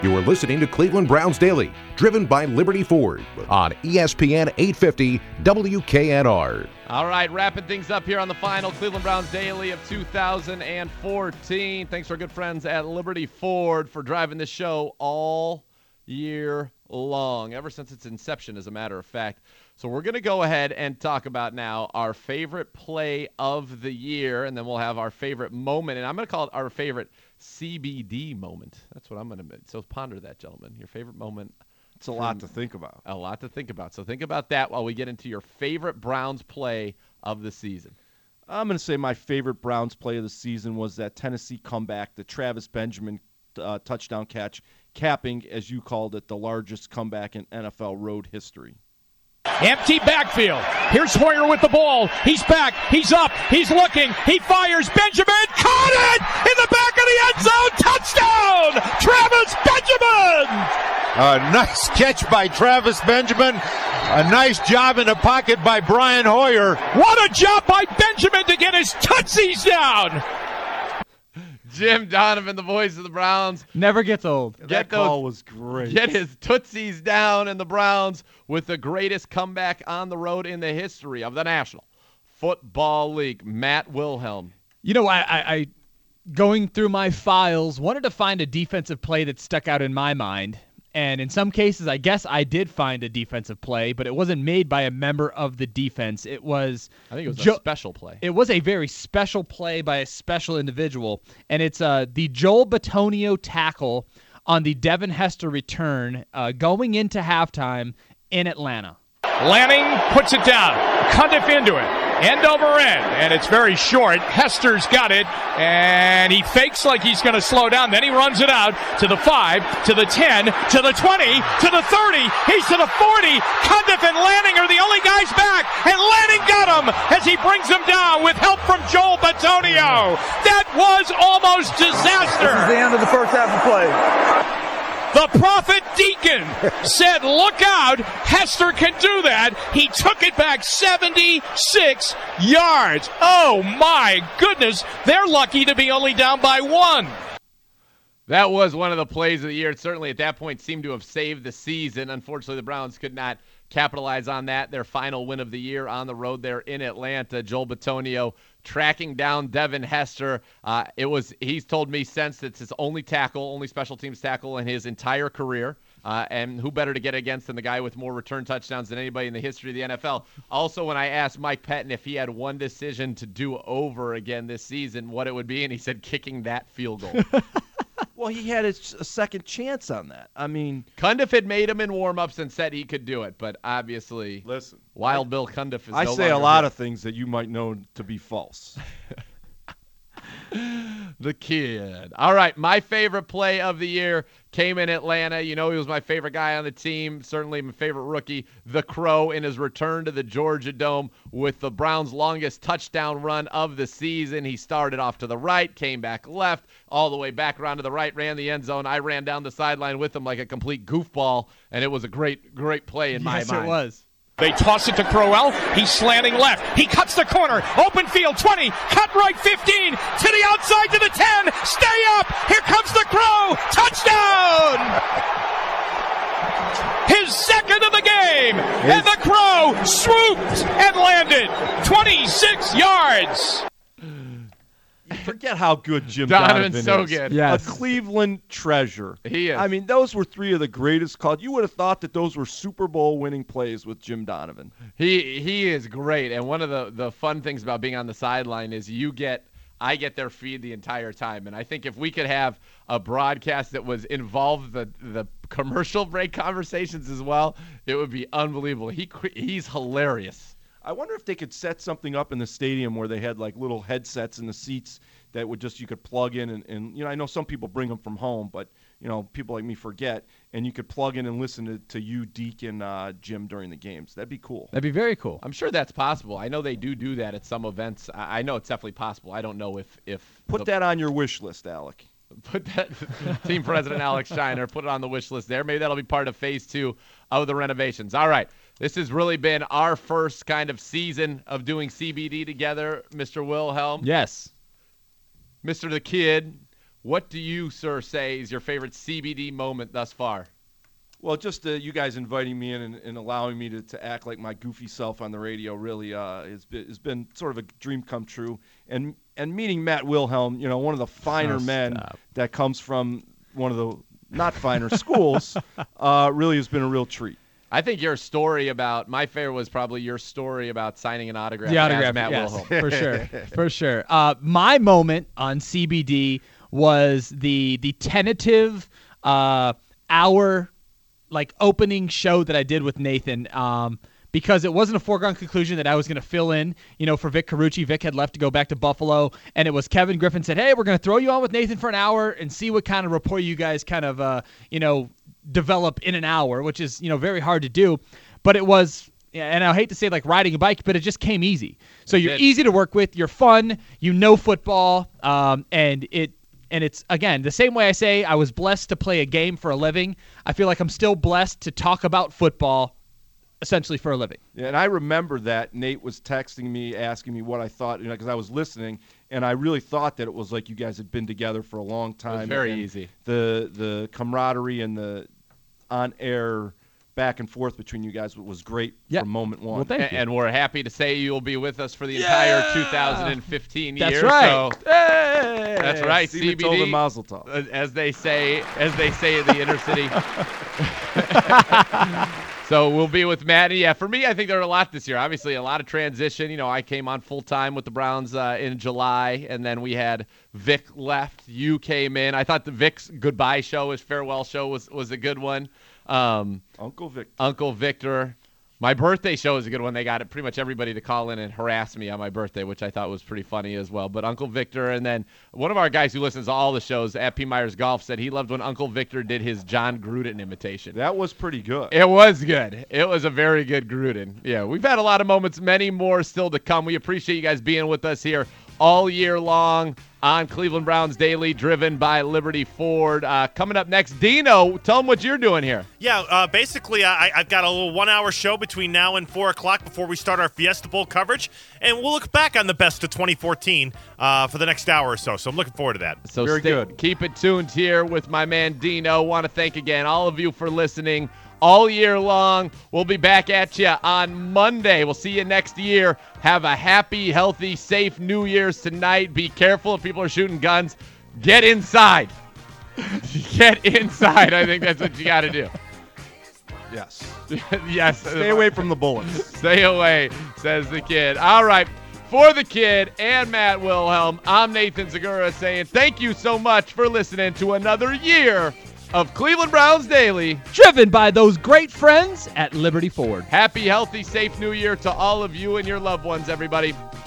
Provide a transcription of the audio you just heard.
You are listening to Cleveland Browns Daily, driven by Liberty Ford on ESPN 850 WKNR. All right, wrapping things up here on the final Cleveland Browns Daily of 2014. Thanks to our good friends at Liberty Ford for driving this show all year long, ever since its inception, as a matter of fact. So we're going to go ahead and talk about now our favorite play of the year, and then we'll have our favorite moment, and I'm going to call it our favorite CBD moment. That's what I'm going to – so ponder that, gentlemen. Your favorite moment. It's a lot to think about. A lot to think about. So think about that while we get into your favorite Browns play of the season. I'm going to say my favorite Browns play of the season was that Tennessee comeback, the Travis Benjamin touchdown catch, capping, as you called it, the largest comeback in NFL road history. Empty backfield. Here's Hoyer with the ball. He's back. He's up. He's looking. He fires. Benjamin caught it in the back of the end zone. Touchdown! Travis Benjamin! A nice catch by Travis Benjamin. A nice job in the pocket by Brian Hoyer. What a job by Benjamin to get his tootsies down! Jim Donovan, the voice of the Browns. Never gets old. That call was great. Get his tootsies down, and the Browns with the greatest comeback on the road in the history of the National Football League. Matt Wilhelm. You know, I going through my files, wanted to find a defensive play that stuck out in my mind. And in some cases, I guess I did find a defensive play, but it wasn't made by a member of the defense. It was I think it was a special play. It was a very special play by a special individual, and it's the Joel Bitonio tackle on the Devin Hester return going into halftime in Atlanta. Lanning puts it down. Cundiff into it. End over end, and it's very short. Hester's got it, and he fakes like he's going to slow down. Then he runs it out to the 5, to the 10, to the 20, to the 30. He's to the 40. Cundiff and Lanning are the only guys back, and Lanning got him as he brings him down with help from Joel Bitonio. That was almost disaster. This is the end of the first half of play. The prophet Deacon said, look out, Hester can do that. He took it back 76 yards. Oh, my goodness. They're lucky to be only down by 1. That was one of the plays of the year. It certainly at that point seemed to have saved the season. Unfortunately, the Browns could not capitalize on that. Their final win of the year on the road there in Atlanta. Joel Bitonio tracking down Devin Hester. He's told me since it's his only special teams tackle in his entire career. And who better to get against than the guy with more return touchdowns than anybody in the history of the NFL. Also, when I asked Mike Pettin if he had one decision to do over again this season, what it would be, and he said kicking that field goal. Well, he had a second chance on that. I mean, Cundiff had made him in warm-ups and said he could do it, but obviously, listen, Wild Bill Cundiff is I no say a longer lot here. of things that you might know to be false. The kid. All right, my favorite play of the year came in Atlanta. You know, he was my favorite guy on the team, certainly my favorite rookie, the Crow, in his return to the Georgia Dome with the Browns' longest touchdown run of the season. He started off to the right, came back left, all the way back around to the right, ran the end zone. I ran down the sideline with him like a complete goofball, and it was a great, great play in my mind. Yes, it was. They toss it to Crowell. He's slanting left. He cuts the corner. Open field, 20. Cut right, 15. To the outside, to the 10. Stay up. Here comes the Crow. Touchdown! His second of the game. And the Crow swooped and landed 26 yards. You forget how good Jim Donovan's Donovan so is. good. Yes. A Cleveland treasure. He is. I mean, those were 3 of the greatest calls. You would have thought that those were Super Bowl winning plays with Jim Donovan. He is great, and one of the fun things about being on the sideline is I get their feed the entire time, and I think if we could have a broadcast that was involved the commercial break conversations as well, it would be unbelievable. He's hilarious. I wonder if they could set something up in the stadium where they had like little headsets in the seats that would just you could plug in and you know, I know some people bring them from home, but you know, people like me forget, and you could plug in and listen to you, Deke, and Jim during the games. That'd be cool. That'd be very cool. I'm sure that's possible. I know they do that at some events. I know it's definitely possible. I don't know if Put that on your wish list, Alec. Put that, team president Alex Shiner, put it on the wish list there. Maybe that'll be part of phase 2 of the renovations. All right. This has really been our first kind of season of doing CBD together, Mr. Wilhelm. Yes. Mr. The Kid, What do you, sir, say is your favorite CBD moment thus far? Well, just you guys inviting me in and allowing me to act like my goofy self on the radio really has been sort of a dream come true. And meeting Matt Wilhelm, one of the finer men that comes from one of the not finer schools, really has been a real treat. I think your story about my favorite was probably your story about signing an autograph. The autograph, as Matt yes, Wilhelm. for sure. My moment on CBD was the tentative hour opening show that I did with Nathan. Because it wasn't a foregone conclusion that I was going to fill in, for Vic Carucci. Vic had left to go back to Buffalo, and it was Kevin Griffin said, hey, we're going to throw you on with Nathan for an hour and see what kind of rapport you guys kind of, develop in an hour, which is, very hard to do. But it was, and I hate to say riding a bike, but it just came easy. So you're easy to work with, you're fun, football, and it's, again, the same way I say I was blessed to play a game for a living, I feel like I'm still blessed to talk about football essentially for a living. Yeah, and I remember that Nate was texting me, asking me what I thought, because I was listening, and I really thought that it was like you guys had been together for a long time. It was very easy. The camaraderie and the on-air back and forth between you guys was great from moment one. Well, thank you. And we're happy to say you'll be with us for the entire 2015 year. That's right. So, hey! That's right. CBD. CBD, Mazel tov. as they say in the inner city. So we'll be with Matt. Yeah, for me, I think there were a lot this year. Obviously, a lot of transition. I came on full-time with the Browns in July, and then we had Vic left. You came in. I thought the Vic's goodbye show, his farewell show, was a good one. Uncle Victor. My birthday show is a good one. They got pretty much everybody to call in and harass me on my birthday, which I thought was pretty funny as well. But Uncle Victor, and then one of our guys who listens to all the shows at P. Myers Golf said he loved when Uncle Victor did his John Gruden imitation. That was pretty good. It was good. It was a very good Gruden. Yeah, we've had a lot of moments, many more still to come. We appreciate you guys being with us here all year long on Cleveland Browns Daily, driven by Liberty Ford. Coming up next, Dino, tell them what you're doing here. Yeah, basically, I've got a little 1-hour show between now and 4 o'clock before we start our Fiesta Bowl coverage, and we'll look back on the best of 2014 for the next hour or so. So I'm looking forward to that. So very good. Keep it tuned here with my man Dino. Want to thank again all of you for listening all year long. We'll be back at you on Monday. We'll see you next year. Have a happy, healthy, safe New Year's tonight. Be careful if people are shooting guns. Get inside. Get inside. I think that's what you got to do. Yes. Yes. Stay away from the bullets. Stay away, says the kid. All right. For the kid and Matt Wilhelm, I'm Nathan Zagura saying thank you so much for listening to another year of Cleveland Browns Daily, driven by those great friends at Liberty Ford. Happy, healthy, safe New Year to all of you and your loved ones, everybody.